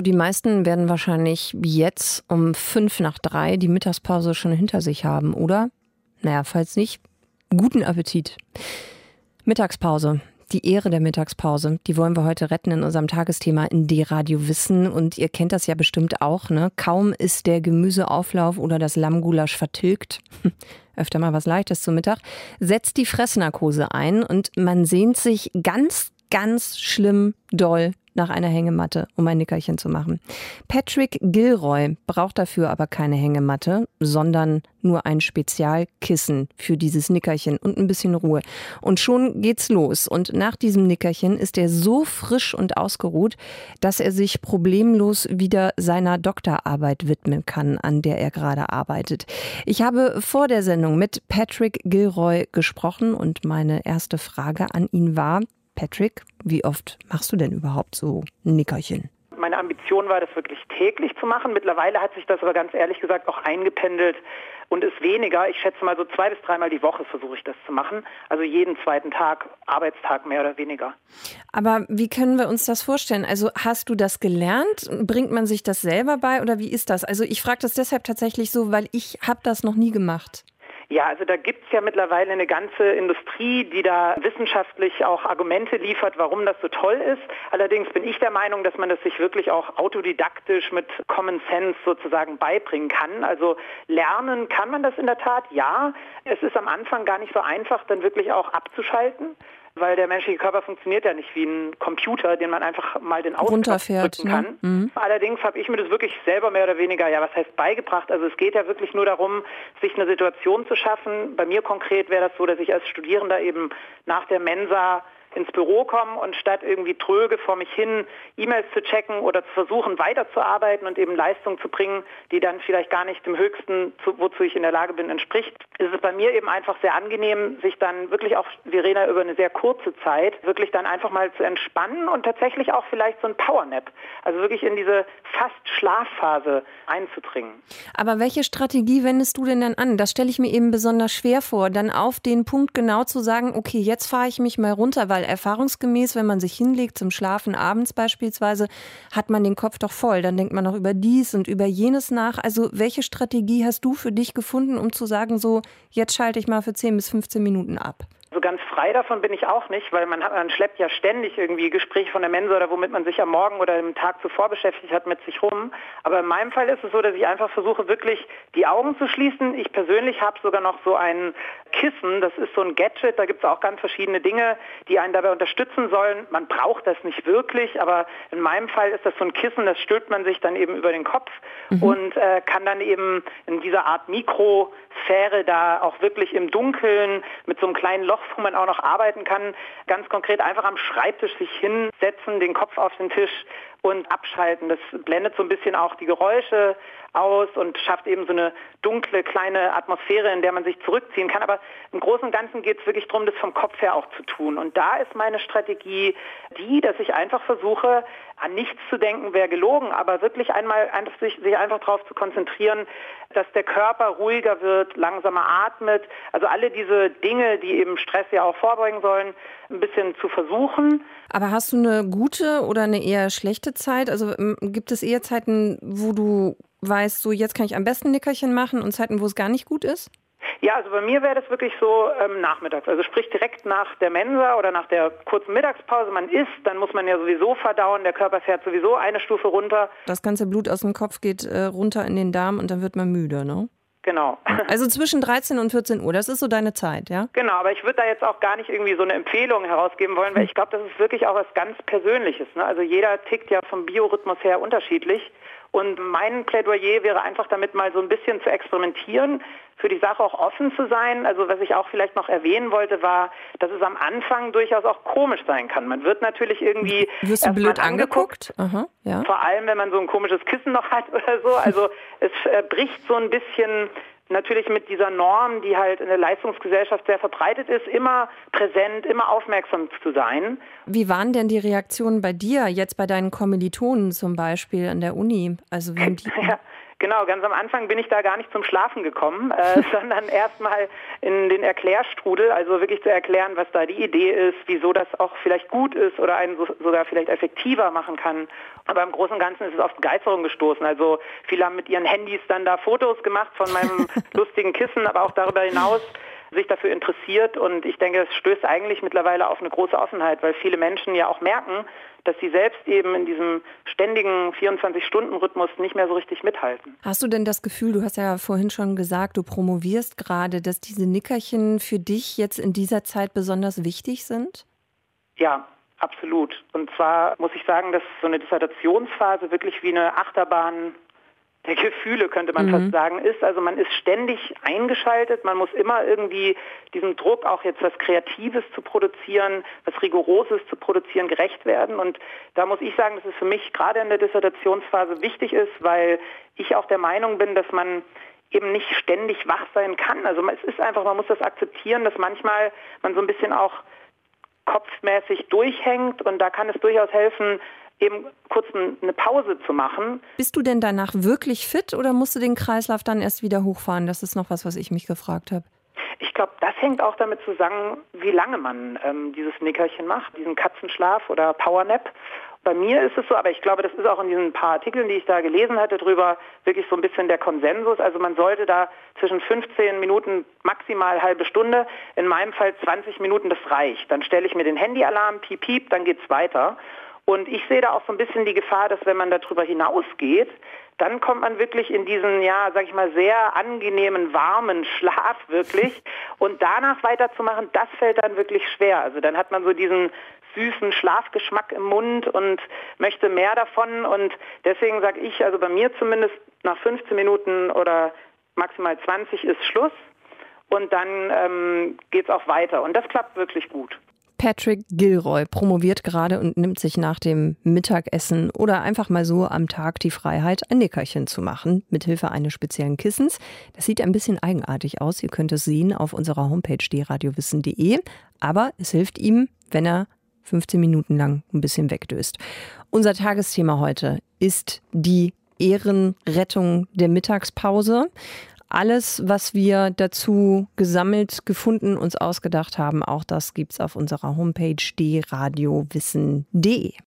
die meisten werden wahrscheinlich jetzt um 2:55 die Mittagspause schon hinter sich haben, oder? Naja, falls nicht, guten Appetit. Mittagspause. Die Ehre der Mittagspause, die wollen wir heute retten in unserem Tagesthema in D-Radio Wissen. Und ihr kennt das ja bestimmt auch, ne? Kaum ist der Gemüseauflauf oder das Lammgulasch vertilgt, öfter mal was Leichtes zu Mittag, setzt die Fressnarkose ein und man sehnt sich ganz, ganz schlimm doll nach einer Hängematte, um ein Nickerchen zu machen. Patrick Gilroy braucht dafür aber keine Hängematte, sondern nur ein Spezialkissen für dieses Nickerchen und ein bisschen Ruhe. Und schon geht's los. Und nach diesem Nickerchen ist er so frisch und ausgeruht, dass er sich problemlos wieder seiner Doktorarbeit widmen kann, an der er gerade arbeitet. Ich habe vor der Sendung mit Patrick Gilroy gesprochen und meine erste Frage an ihn war: Patrick, wie oft machst du denn überhaupt so ein Nickerchen? Meine Ambition war, das wirklich täglich zu machen. Mittlerweile hat sich das aber ganz ehrlich gesagt auch eingependelt und ist weniger. Ich schätze mal so 2- bis 3-mal die Woche versuche ich das zu machen. Also jeden zweiten Tag, Arbeitstag mehr oder weniger. Aber wie können wir uns das vorstellen? Also hast du das gelernt? Bringt man sich das selber bei oder wie ist das? Also ich frage das deshalb tatsächlich so, weil ich habe das noch nie gemacht. Ja, also da gibt's ja mittlerweile eine ganze Industrie, die da wissenschaftlich auch Argumente liefert, warum das so toll ist. Allerdings bin ich der Meinung, dass man das sich wirklich auch autodidaktisch mit Common Sense sozusagen beibringen kann. Also lernen kann man das in der Tat, ja. Es ist am Anfang gar nicht so einfach, dann wirklich auch abzuschalten. Weil der menschliche Körper funktioniert ja nicht wie ein Computer, den man einfach mal den Ausknopf drücken kann. Ne? Mhm. Allerdings habe ich mir das wirklich selber mehr oder weniger, ja was heißt beigebracht. Also es geht ja wirklich nur darum, sich eine Situation zu schaffen. Bei mir konkret wäre das so, dass ich als Studierender eben nach der Mensa ins Büro komme und statt irgendwie tröge vor mich hin E-Mails zu checken oder zu versuchen weiterzuarbeiten und eben Leistung zu bringen, die dann vielleicht gar nicht dem Höchsten, wozu ich in der Lage bin, entspricht, ist es bei mir eben einfach sehr angenehm, sich dann wirklich auch, Verena, über eine sehr kurze Zeit wirklich dann einfach mal zu entspannen und tatsächlich auch vielleicht so ein Powernap, also wirklich in diese fast Schlafphase einzudringen. Aber welche Strategie wendest du denn dann an? Das stelle ich mir eben besonders schwer vor, dann auf den Punkt genau zu sagen, okay, jetzt fahre ich mich mal runter, weil erfahrungsgemäß, wenn man sich hinlegt zum Schlafen abends beispielsweise, hat man den Kopf doch voll. Dann denkt man noch über dies und über jenes nach. Also welche Strategie hast du für dich gefunden, um zu sagen, so jetzt schalte ich mal für 10 bis 15 Minuten ab? So ganz frei davon bin ich auch nicht, weil man schleppt ja ständig irgendwie Gespräche von der Mensa oder womit man sich am Morgen oder am Tag zuvor beschäftigt hat mit sich rum. Aber in meinem Fall ist es so, dass ich einfach versuche, wirklich die Augen zu schließen. Ich persönlich habe sogar noch so ein Kissen, das ist so ein Gadget, da gibt es auch ganz verschiedene Dinge, die einen dabei unterstützen sollen. Man braucht das nicht wirklich, aber in meinem Fall ist das so ein Kissen, das stülpt man sich dann eben über den Kopf und kann dann eben in dieser Art Mikrosphäre da auch wirklich im Dunkeln mit so einem kleinen Loch, wo man auch noch arbeiten kann, ganz konkret einfach am Schreibtisch sich hinsetzen, den Kopf auf den Tisch und abschalten. Das blendet so ein bisschen auch die Geräusche aus und schafft eben so eine dunkle, kleine Atmosphäre, in der man sich zurückziehen kann. Aber im Großen und Ganzen geht es wirklich darum, das vom Kopf her auch zu tun. Und da ist meine Strategie die, dass ich einfach versuche, an nichts zu denken, wäre gelogen, aber wirklich sich einfach darauf zu konzentrieren, dass der Körper ruhiger wird, langsamer atmet. Also alle diese Dinge, die eben Stress ja auch vorbeugen sollen, ein bisschen zu versuchen. Aber hast du eine gute oder eine eher schlechte Zeit? Also gibt es eher Zeiten, wo du weißt, so jetzt kann ich am besten Nickerchen machen und Zeiten, wo es gar nicht gut ist? Ja, also bei mir wäre das wirklich so nachmittags, also sprich direkt nach der Mensa oder nach der kurzen Mittagspause. Man isst, dann muss man ja sowieso verdauen, der Körper fährt sowieso eine Stufe runter. Das ganze Blut aus dem Kopf geht runter in den Darm und dann wird man müde, ne? Genau. Also zwischen 13 und 14 Uhr, das ist so deine Zeit, ja? Genau, aber ich würde da jetzt auch gar nicht irgendwie so eine Empfehlung herausgeben wollen, weil ich glaube, das ist wirklich auch was ganz Persönliches, ne? Also jeder tickt ja vom Biorhythmus her unterschiedlich. Und mein Plädoyer wäre einfach damit mal so ein bisschen zu experimentieren, für die Sache auch offen zu sein. Also was ich auch vielleicht noch erwähnen wollte, war, dass es am Anfang durchaus auch komisch sein kann. Man wird natürlich irgendwie wirst du blöd angeguckt? Aha, ja. Vor allem, wenn man so ein komisches Kissen noch hat oder so. Also es bricht so ein bisschen natürlich mit dieser Norm, die halt in der Leistungsgesellschaft sehr verbreitet ist, immer präsent, immer aufmerksam zu sein. Wie waren denn die Reaktionen bei dir, jetzt bei deinen Kommilitonen zum Beispiel an der Uni? Also wie haben die Genau, ganz am Anfang bin ich da gar nicht zum Schlafen gekommen, sondern erstmal in den Erklärstrudel, also wirklich zu erklären, was da die Idee ist, wieso das auch vielleicht gut ist oder einen sogar vielleicht effektiver machen kann. Aber im Großen und Ganzen ist es auf Begeisterung gestoßen. Also viele haben mit ihren Handys dann da Fotos gemacht von meinem lustigen Kissen, aber auch darüber hinaus sich dafür interessiert, und ich denke, es stößt eigentlich mittlerweile auf eine große Offenheit, weil viele Menschen ja auch merken, dass sie selbst eben in diesem ständigen 24-Stunden-Rhythmus nicht mehr so richtig mithalten. Hast du denn das Gefühl, du hast ja vorhin schon gesagt, du promovierst gerade, dass diese Nickerchen für dich jetzt in dieser Zeit besonders wichtig sind? Ja, absolut. Und zwar muss ich sagen, dass so eine Dissertationsphase wirklich wie eine Achterbahn der Gefühle, könnte man fast sagen, ist. Also man ist ständig eingeschaltet, man muss immer irgendwie diesem Druck, auch jetzt was Kreatives zu produzieren, was Rigoroses zu produzieren, gerecht werden. Und da muss ich sagen, dass es für mich gerade in der Dissertationsphase wichtig ist, weil ich auch der Meinung bin, dass man eben nicht ständig wach sein kann. Also es ist einfach, man muss das akzeptieren, dass manchmal man so ein bisschen auch kopfmäßig durchhängt, und da kann es durchaus helfen, eben kurz eine Pause zu machen. Bist du denn danach wirklich fit oder musst du den Kreislauf dann erst wieder hochfahren? Das ist noch was ich mich gefragt habe. Ich glaube, das hängt auch damit zusammen, wie lange man dieses Nickerchen macht, diesen Katzenschlaf oder Powernap. Bei mir ist es so, aber ich glaube, das ist auch in diesen paar Artikeln, die ich da gelesen hatte, drüber wirklich so ein bisschen der Konsensus. Also man sollte da zwischen 15 Minuten, maximal halbe Stunde, in meinem Fall 20 Minuten, das reicht. Dann stelle ich mir den Handyalarm, piep, piep, dann geht's weiter. Und ich sehe da auch so ein bisschen die Gefahr, dass wenn man darüber hinausgeht, dann kommt man wirklich in diesen, ja, sag ich mal, sehr angenehmen, warmen Schlaf wirklich. Und danach weiterzumachen, das fällt dann wirklich schwer. Also dann hat man so diesen süßen Schlafgeschmack im Mund und möchte mehr davon. Und deswegen sage ich, also bei mir zumindest, nach 15 Minuten oder maximal 20 ist Schluss. Und dann geht's auch weiter. Und das klappt wirklich gut. Patrick Gilroy promoviert gerade und nimmt sich nach dem Mittagessen oder einfach mal so am Tag die Freiheit, ein Nickerchen zu machen, mithilfe eines speziellen Kissens. Das sieht ein bisschen eigenartig aus. Ihr könnt es sehen auf unserer Homepage dradiowissen.de. Aber es hilft ihm, wenn er 15 Minuten lang ein bisschen wegdöst. Unser Tagesthema heute ist die Ehrenrettung der Mittagspause. Alles, was wir dazu gesammelt, gefunden, uns ausgedacht haben, auch das gibt's auf unserer Homepage dradiowissen.de.